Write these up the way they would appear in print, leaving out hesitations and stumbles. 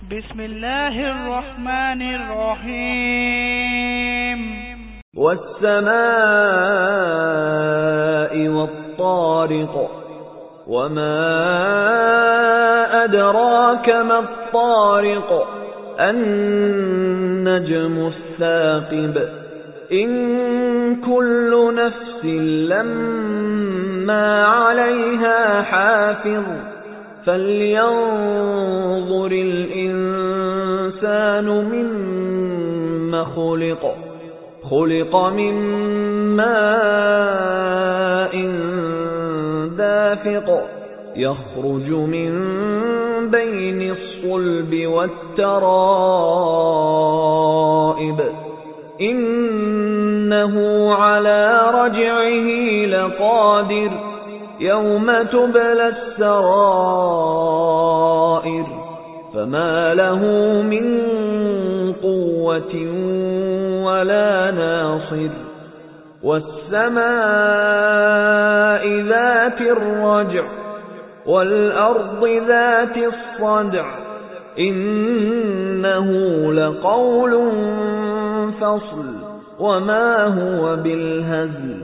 بسم الله الرحمن الرحيم والسماء والطارق وما أدراك ما الطارق النجم الثاقب إن كل نفس لما عليها حافظ فلينظر الإنسان مما خلق من ماء دافق يخرج من بين الصلب والترائب إنه على رجعه لقادر يوم تبلى السرائر فما له من قوة ولا ناصر والسماء ذات الرجع والأرض ذات الصدع إنه لقول فصل وما هو بالهزل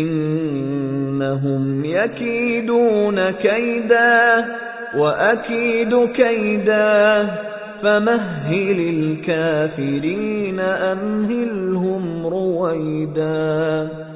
إنهم يكيدون كيدا وأكيد كيدا فمهل الكافرين أمهلهم رويدا